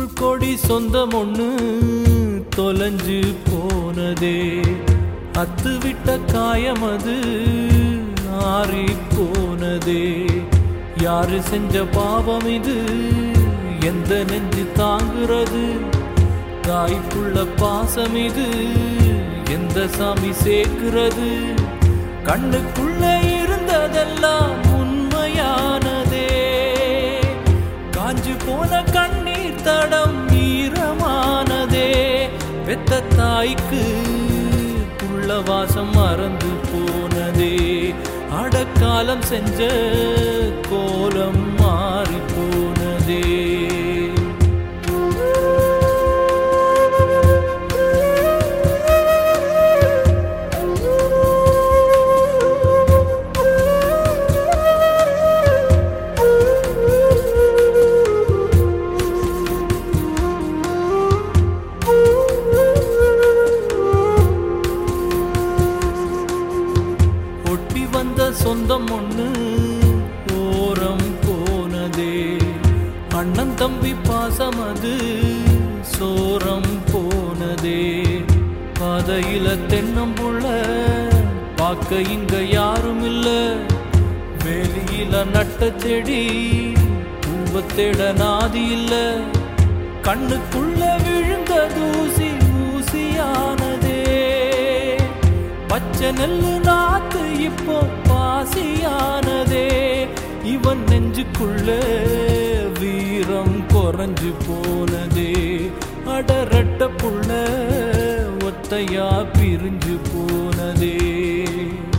கொடி சொந்தம் ஒண்ணு தொலைஞ்சு போனதே, அத்து விட்ட காயம் அது ஆறி போனதே. யாரு செஞ்ச பாவம் இது, எந்த நெஞ்சு தாங்குறது? தாய்க்குள்ள பாசம் இது, எந்த சாமி சேர்க்கிறது? கண்ணுக்குள்ள இருந்ததெல்லாம் உண்மையானதே, காஞ்சு போன கண்ணீர் தடம் ஈரமானதே. பெத்த தாய்க்கு உள்ள வாசம் மறந்து போனதே, அடக்காலம் செஞ்ச கோலம் மாறி போனதே. சொந்தம் ஒண்ணு ஓரம் போனதே, அண்ணன் தம்பி பாசம் அது சோரம் போனதே. பாதையில தென்னம்புள்ள பார்க்க இங்க யாரும் இல்ல, வெளியில நட்ட செடி பூவத்தேட நாதி இல்ல. கண்ணுக்குள்ள விழுந்த தூசி ஊசியானதே, பச்சை நெல்லு நாத்து இப்போ பாசியானதே. இவன் நெஞ்சுக்குள்ள வீரம் குறைஞ்சு போனதே, அடரட்ட புள்ள ஒத்தையா பிரிஞ்சு போனதே.